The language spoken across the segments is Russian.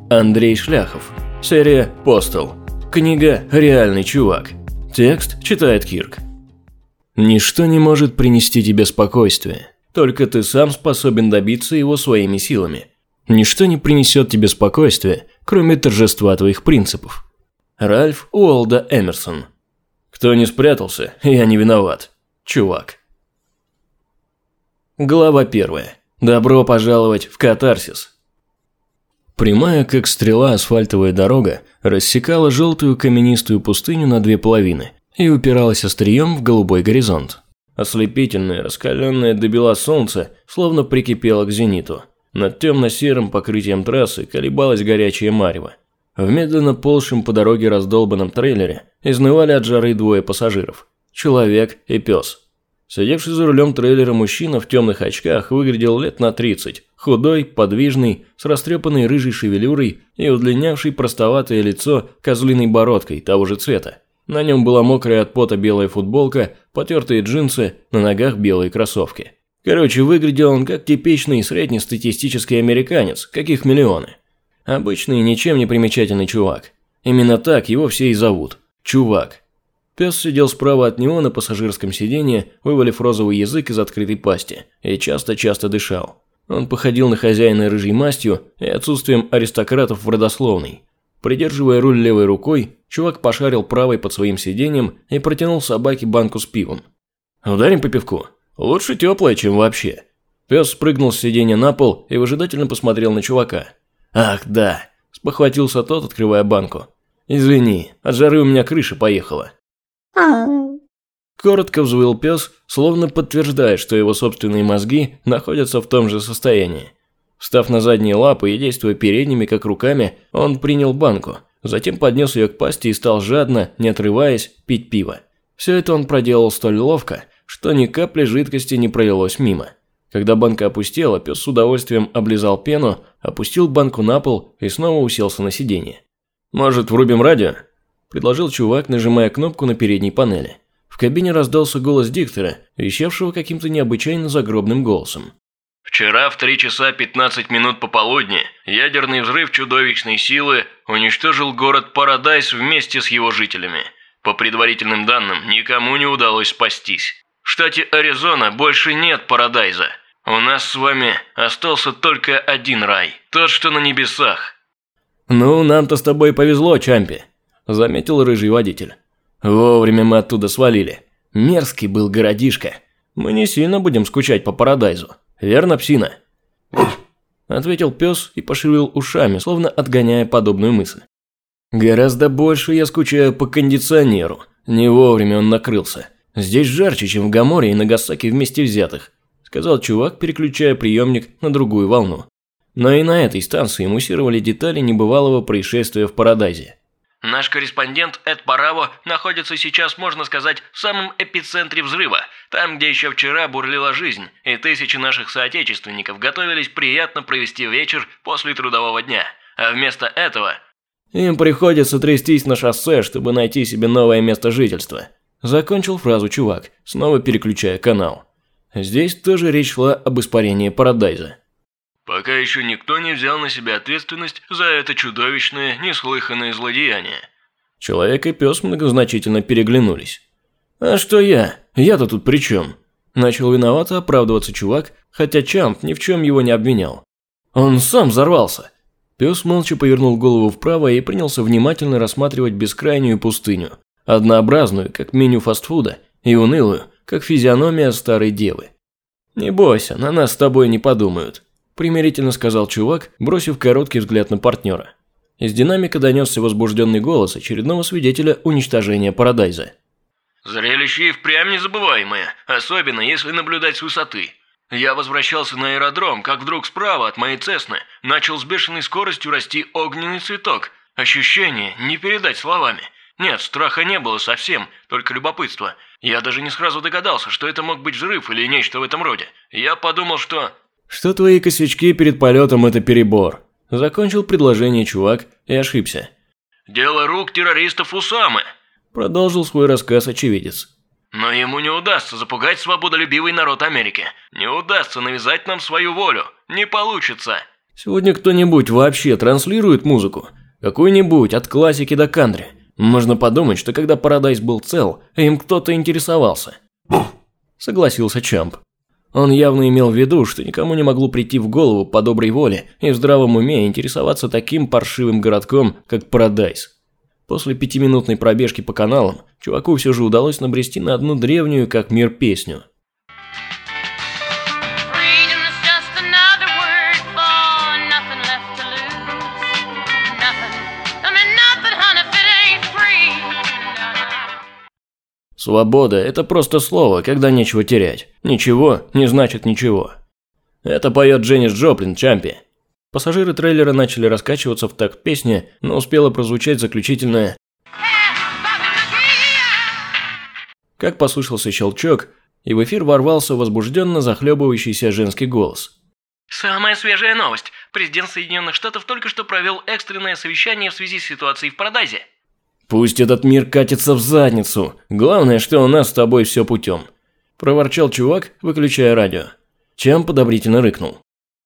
Андрей Шляхов. Серия «Постел». Книга «Реальный чувак». Текст читает Кирк. Ничто не может принести тебе спокойствие. Только ты сам способен добиться его своими силами. Ничто не принесет тебе спокойствия, кроме торжества твоих принципов. Ральф Уолдо Эмерсон. Кто не спрятался, я не виноват. Чувак. Глава 1. Добро пожаловать в катарсис. Прямая, как стрела, асфальтовая дорога рассекала желтую каменистую пустыню на две половины и упиралась острием в голубой горизонт. Ослепительное, раскаленное до бела солнце словно прикипело к зениту. Над темно-серым покрытием трассы колебалось горячее марево. В медленно ползшем по дороге раздолбанном трейлере изнывали от жары двое пассажиров – человек и пес. Сидевший за рулем трейлера мужчина в темных очках выглядел лет на 30, худой, подвижный, с растрепанной рыжей шевелюрой и удлинявшей простоватое лицо козлиной бородкой того же цвета. На нем была мокрая от пота белая футболка, потертые джинсы, на ногах белые кроссовки. Короче, выглядел он как типичный среднестатистический американец, каких миллионы. Обычный, ничем не примечательный чувак. Именно так его все и зовут – Чувак. Пес сидел справа от него на пассажирском сиденье, вывалив розовый язык из открытой пасти, и часто-часто дышал. Он походил на хозяина рыжей мастью и отсутствием аристократов в родословной. Придерживая руль левой рукой, чувак пошарил правой под своим сиденьем и протянул собаке банку с пивом. «Ударим по пивку? Лучше теплое, чем вообще». Пес спрыгнул с сиденья на пол и выжидательно посмотрел на чувака. «Ах, да», – спохватился тот, открывая банку. «Извини, от жары у меня крыша поехала». Коротко взвыл пес, словно подтверждая, что его собственные мозги находятся в том же состоянии. Встав на задние лапы и действуя передними, как руками, он принял банку, затем поднес ее к пасти и стал жадно, не отрываясь, пить пиво. Все это он проделал столь ловко, что ни капли жидкости не пролилось мимо. Когда банка опустела, пес с удовольствием облизал пену, опустил банку на пол и снова уселся на сиденье. «Может, врубим радио?» – предложил чувак, нажимая кнопку на передней панели. В кабине раздался голос диктора, вещавшего каким-то необычайно загробным голосом. «Вчера в 3 часа 15 минут пополудни ядерный взрыв чудовищной силы уничтожил город Парадайз вместе с его жителями. По предварительным данным, никому не удалось спастись. В штате Аризона больше нет Парадайза. У нас с вами остался только один рай, тот, что на небесах». «Ну, нам-то с тобой повезло, Чампи», – заметил рыжий водитель. «Вовремя мы оттуда свалили. Мерзкий был городишко. Мы не сильно будем скучать по Парадайзу. Верно, псина?» Ответил пес и пошевелил ушами, словно отгоняя подобную мысль. «Гораздо больше я скучаю по кондиционеру. Не вовремя он накрылся. Здесь жарче, чем в Гоморе и Нагасаки вместе взятых», – сказал чувак, переключая приемник на другую волну. Но и на этой станции муссировали детали небывалого происшествия в Парадайзе. «Наш корреспондент Эд Параво находится сейчас, можно сказать, в самом эпицентре взрыва, там, где еще вчера бурлила жизнь, и тысячи наших соотечественников готовились приятно провести вечер после трудового дня. А вместо этого...» «Им приходится трястись на шоссе, чтобы найти себе новое место жительства», – закончил фразу чувак, снова переключая канал. Здесь тоже речь шла об испарении Парадайза. «Пока еще никто не взял на себя ответственность за это чудовищное, неслыханное злодеяние». Человек и пес многозначительно переглянулись. «А что я? Я-то тут при чем?» Начал виновато оправдываться чувак, хотя Чамп ни в чем его не обвинял. «Он сам взорвался». Пес молча повернул голову вправо и принялся внимательно рассматривать бескрайнюю пустыню, однообразную, как меню фастфуда, и унылую, как физиономия старой девы. «Не бойся, на нас с тобой не подумают», – примирительно сказал чувак, бросив короткий взгляд на партнера. Из динамика донесся возбужденный голос очередного свидетеля уничтожения Парадайза. «Зрелище и впрямь незабываемое, особенно если наблюдать с высоты. Я возвращался на аэродром, как вдруг справа от моей Цесны начал с бешеной скоростью расти огненный цветок. Ощущение не передать словами. Нет, страха не было совсем, только любопытство. Я даже не сразу догадался, что это мог быть взрыв или нечто в этом роде. Я подумал, что...» «Что твои косячки перед полетом – это перебор», – закончил предложение чувак и ошибся. «Дело рук террористов Усамы», – продолжил свой рассказ очевидец. «Но ему не удастся запугать свободолюбивый народ Америки. Не удастся навязать нам свою волю. Не получится». Сегодня кто-нибудь вообще транслирует музыку? Какую-нибудь, от классики до кантри. Можно подумать, что когда Парадайз был цел, им кто-то интересовался. Согласился Чамп. Он явно имел в виду, что никому не могло прийти в голову по доброй воле и в здравом уме интересоваться таким паршивым городком, как Парадайз. После 5-минутной пробежки по каналам, чуваку все же удалось набрести на одну древнюю как мир песню. Свобода – это просто слово, когда нечего терять. Ничего не значит ничего. Это поет Дженнис Джоплин, Чампи. Пассажиры трейлера начали раскачиваться в такт песни, но успело прозвучать заключительное как послышался щелчок, и в эфир ворвался возбужденно захлебывающийся женский голос. Самая свежая новость. Президент Соединенных Штатов только что провел экстренное совещание в связи с ситуацией в Парадайзе. «Пусть этот мир катится в задницу. Главное, что у нас с тобой все путем», – проворчал чувак, выключая радио. Чамп подобрительно рыкнул.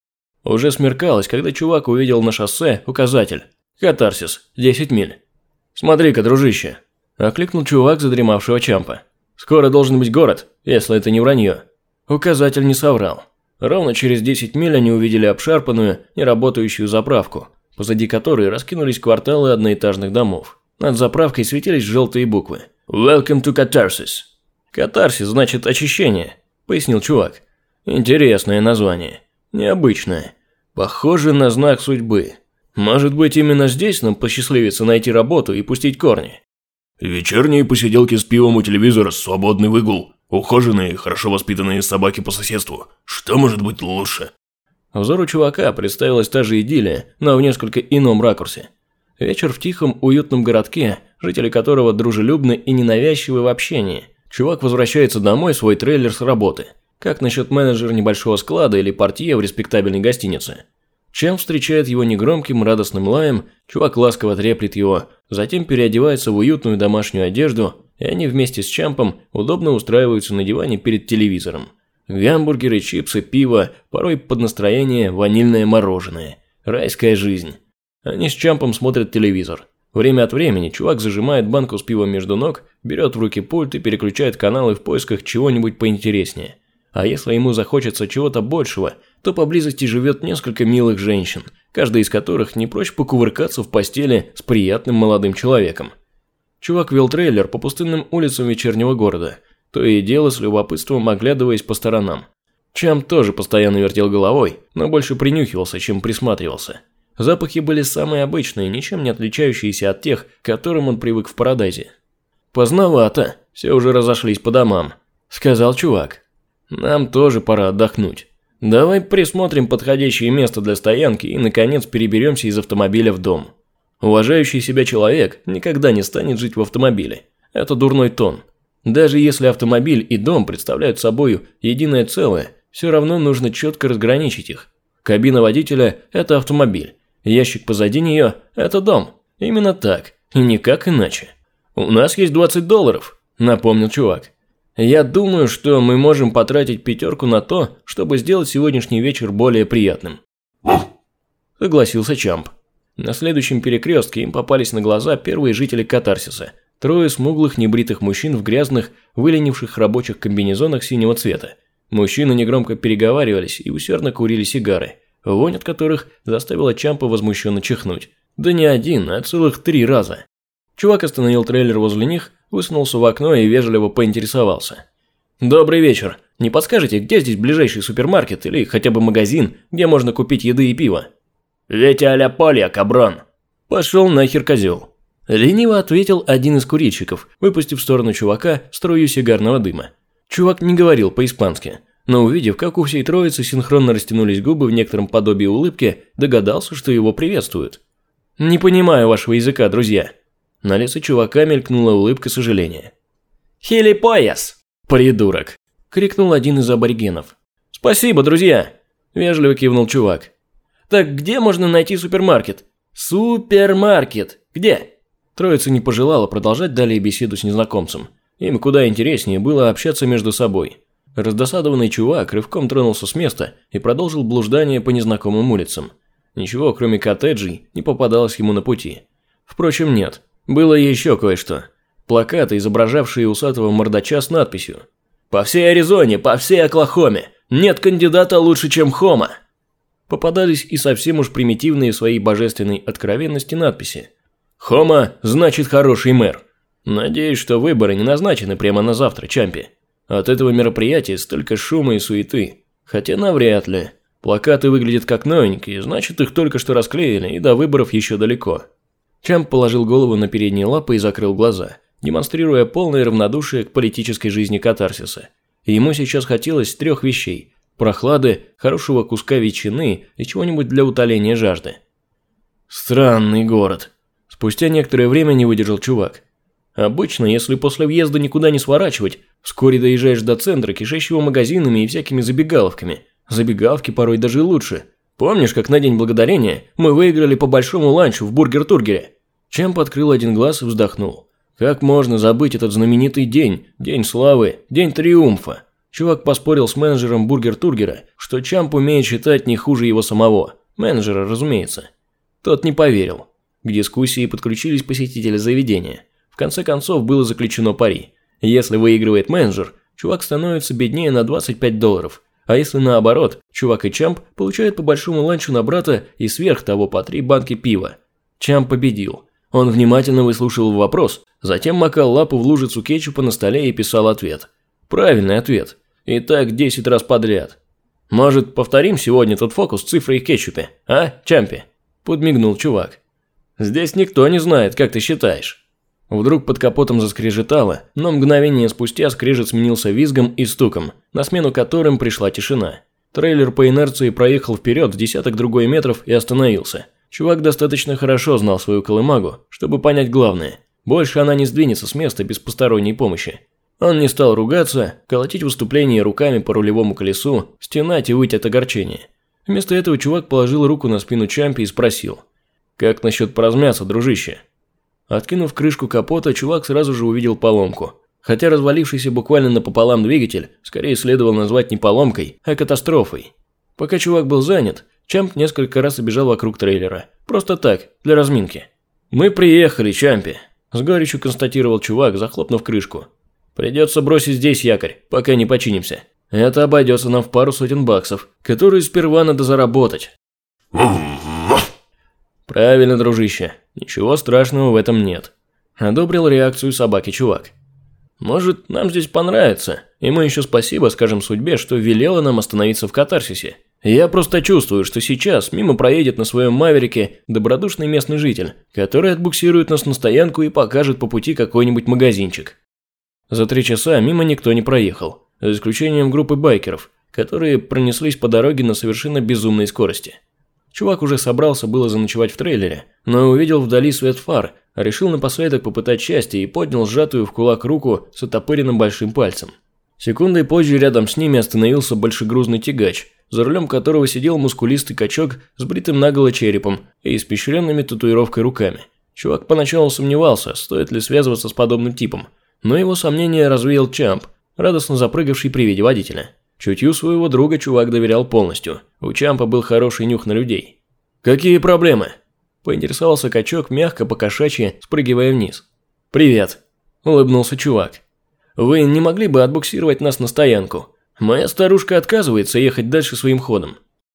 Уже смеркалось, когда чувак увидел на шоссе указатель «Катарсис, 10 миль». «Смотри-ка, дружище», – окликнул чувак задремавшего Чампа. «Скоро должен быть город, если это не вранье». Указатель не соврал. Ровно через 10 миль они увидели обшарпанную, неработающую заправку, позади которой раскинулись кварталы одноэтажных домов. Над заправкой светились желтые буквы. «Welcome to Catharsis». «Катарсис значит очищение», – пояснил чувак. «Интересное название. Необычное. Похоже на знак судьбы. Может быть, именно здесь нам посчастливится найти работу и пустить корни». Вечерние посиделки с пивом у телевизора, свободный выгул, ухоженные, хорошо воспитанные собаки по соседству. Что может быть лучше? Взору чувака представилась та же идиллия, но в несколько ином ракурсе. Вечер в тихом, уютном городке, жители которого дружелюбны и ненавязчивы в общении. Чувак возвращается домой в свой трейлер с работы. Как насчет менеджера небольшого склада или портье в респектабельной гостинице? Чем встречает его негромким радостным лаем, чувак ласково треплет его, затем переодевается в уютную домашнюю одежду, и они вместе с Чампом удобно устраиваются на диване перед телевизором. Гамбургеры, чипсы, пиво, порой под настроение ванильное мороженое. Райская жизнь. Они с Чампом смотрят телевизор. Время от времени чувак зажимает банку с пивом между ног, берет в руки пульт и переключает каналы в поисках чего-нибудь поинтереснее. А если ему захочется чего-то большего, то поблизости живет несколько милых женщин, каждая из которых не прочь покувыркаться в постели с приятным молодым человеком. Чувак вел трейлер по пустынным улицам вечернего города, то и дело с любопытством оглядываясь по сторонам. Чамп тоже постоянно вертел головой, но больше принюхивался, чем присматривался. Запахи были самые обычные, ничем не отличающиеся от тех, к которым он привык в Парадайзе. «Поздновато, все уже разошлись по домам», – сказал чувак. «Нам тоже пора отдохнуть. Давай присмотрим подходящее место для стоянки и, наконец, переберемся из автомобиля в дом. Уважающий себя человек никогда не станет жить в автомобиле. Это дурной тон. Даже если автомобиль и дом представляют собой единое целое, все равно нужно четко разграничить их. Кабина водителя – это автомобиль. Ящик позади нее – это дом. Именно так, и никак иначе. У нас есть $20, напомнил чувак. Я думаю, что мы можем потратить 5 на то, чтобы сделать сегодняшний вечер более приятным. Согласился Чамп. На следующем перекрестке им попались на глаза первые жители Катарсиса. 3 смуглых небритых мужчин в грязных, выленивших рабочих комбинезонах синего цвета. Мужчины негромко переговаривались и усердно курили сигары, вонь от которых заставила Чампа возмущенно чихнуть. Да не один, а целых 3 раза. Чувак остановил трейлер возле них, высунулся в окно и вежливо поинтересовался. «Добрый вечер. Не подскажете, где здесь ближайший супермаркет или хотя бы магазин, где можно купить еды и пиво?» «Вети а-ля Полья, каброн!» «Пошел нахер, козел!» Лениво ответил один из курильщиков, выпустив в сторону чувака струю сигарного дыма. Чувак не говорил по-испански, но увидев, как у всей троицы синхронно растянулись губы в некотором подобии улыбки, догадался, что его приветствуют. «Не понимаю вашего языка, друзья». На лице чувака мелькнула улыбка сожаления. «Хилипояс!» «Придурок!» – крикнул один из аборигенов. «Спасибо, друзья!» – вежливо кивнул чувак. «Так где можно найти супермаркет?» «Супермаркет! Где?» Троица не пожелала продолжать далее беседу с незнакомцем. Им куда интереснее было общаться между собой. Раздосадованный чувак рывком тронулся с места и продолжил блуждание по незнакомым улицам. Ничего, кроме коттеджей, не попадалось ему на пути. Впрочем, нет. Было еще кое-что. Плакаты, изображавшие усатого мордача с надписью: «По всей Аризоне, по всей Оклахоме! Нет кандидата лучше, чем Хома!» Попадались и совсем уж примитивные в своей божественной откровенности надписи. «Хома значит хороший мэр». Надеюсь, что выборы не назначены прямо на завтра, Чампи. От этого мероприятия столько шума и суеты. Хотя навряд ли. Плакаты выглядят как новенькие, значит, их только что расклеили, и до выборов еще далеко. Чамп положил голову на передние лапы и закрыл глаза, демонстрируя полное равнодушие к политической жизни катарсиса. И ему сейчас хотелось 3 вещей: прохлады, хорошего куска ветчины и чего-нибудь для утоления жажды. Странный город. Спустя некоторое время не выдержал чувак. Обычно, если после въезда никуда не сворачивать, вскоре доезжаешь до центра, кишащего магазинами и всякими забегаловками. Забегаловки порой даже лучше. Помнишь, как на День Благодарения мы выиграли по большому ланчу в Бургер-Тургере? Чамп открыл один глаз и вздохнул. Как можно забыть этот знаменитый день, день славы, день триумфа? Чувак поспорил с менеджером Бургер-Тургера, что Чамп умеет считать не хуже его самого. Менеджера, разумеется. Тот не поверил. К дискуссии подключились посетители заведения. В конце концов было заключено пари. Если выигрывает менеджер, чувак становится беднее на $25. А если наоборот, чувак и Чамп получают по большому ланчу на брата и сверх того по 3 банки пива. Чамп победил. Он внимательно выслушивал вопрос, затем макал лапу в лужицу кетчупа на столе и писал ответ. Правильный ответ. И так 10 раз подряд. «Может, повторим сегодня тот фокус с цифрой в кетчупе, а, Чампи?» Подмигнул чувак. «Здесь никто не знает, как ты считаешь». Вдруг под капотом заскрежетало, но мгновение спустя скрежет сменился визгом и стуком, на смену которым пришла тишина. Трейлер по инерции проехал вперед в десяток другой метров и остановился. Чувак достаточно хорошо знал свою колымагу, чтобы понять главное. Больше она не сдвинется с места без посторонней помощи. Он не стал ругаться, колотить выступление руками по рулевому колесу, стенать и выть от огорчения. Вместо этого чувак положил руку на спину Чампи и спросил: «Как насчет поразмяться, дружище?» Откинув крышку капота, чувак сразу же увидел поломку. Хотя развалившийся буквально напополам двигатель скорее следовало назвать не поломкой, а катастрофой. Пока чувак был занят, Чамп несколько раз обежал вокруг трейлера. Просто так, для разминки. «Мы приехали, Чампи», – с горечью констатировал чувак, захлопнув крышку. «Придется бросить здесь якорь, пока не починимся. Это обойдется нам в пару сотен баксов, которые сперва надо заработать». «Правильно, дружище. Ничего страшного в этом нет», – одобрил реакцию собаки чувак. «Может, нам здесь понравится, и мы еще спасибо скажем судьбе, что велела нам остановиться в катарсисе. Я просто чувствую, что сейчас мимо проедет на своем Маверике добродушный местный житель, который отбуксирует нас на стоянку и покажет по пути какой-нибудь магазинчик». За 3 часа мимо никто не проехал, за исключением группы байкеров, которые пронеслись по дороге на совершенно безумной скорости. Чувак уже собрался было заночевать в трейлере, но увидел вдали свет фар, решил напоследок попытать счастье и поднял сжатую в кулак руку с оттопыренным большим пальцем. Секундой позже рядом с ними остановился большегрузный тягач, за рулем которого сидел мускулистый качок с бритым наголо черепом и испещренными татуировкой руками. Чувак поначалу сомневался, стоит ли связываться с подобным типом, но его сомнения развеял Чамп, радостно запрыгавший при виде водителя. Чутью своего друга чувак доверял полностью. У Чампа был хороший нюх на людей. «Какие проблемы?» – поинтересовался качок, мягко по-кошачьи, спрыгивая вниз. «Привет», – улыбнулся чувак. «Вы не могли бы отбуксировать нас на стоянку? Моя старушка отказывается ехать дальше своим ходом»,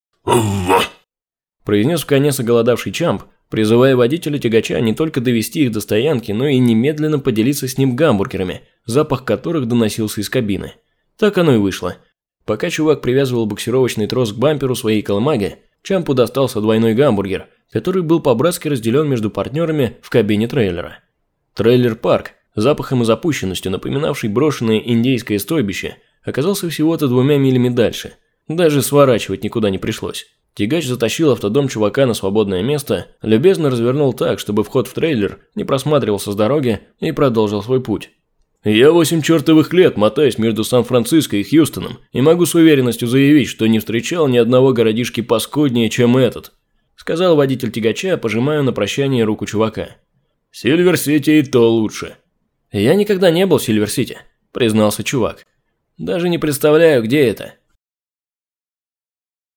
– произнес вконец оголодавший Чамп, призывая водителя тягача не только довести их до стоянки, но и немедленно поделиться с ним гамбургерами, запах которых доносился из кабины. Так оно и вышло. Пока чувак привязывал буксировочный трос к бамперу своей колымаги, Чампу достался двойной гамбургер, который был по-братски разделен между партнерами в кабине трейлера. Трейлер-парк, запахом и запущенностью напоминавший брошенное индейское стойбище, оказался всего-то 2 милями дальше. Даже сворачивать никуда не пришлось. Тягач затащил автодом чувака на свободное место, любезно развернул так, чтобы вход в трейлер не просматривался с дороги, и продолжил свой путь. «Я 8 чертовых лет мотаюсь между Сан-Франциско и Хьюстоном и могу с уверенностью заявить, что не встречал ни одного городишки паскуднее, чем этот», сказал водитель тягача, пожимая на прощание руку чувака. «Сильвер-Сити и то лучше». «Я никогда не был в Сильвер-Сити», признался чувак. «Даже не представляю, где это».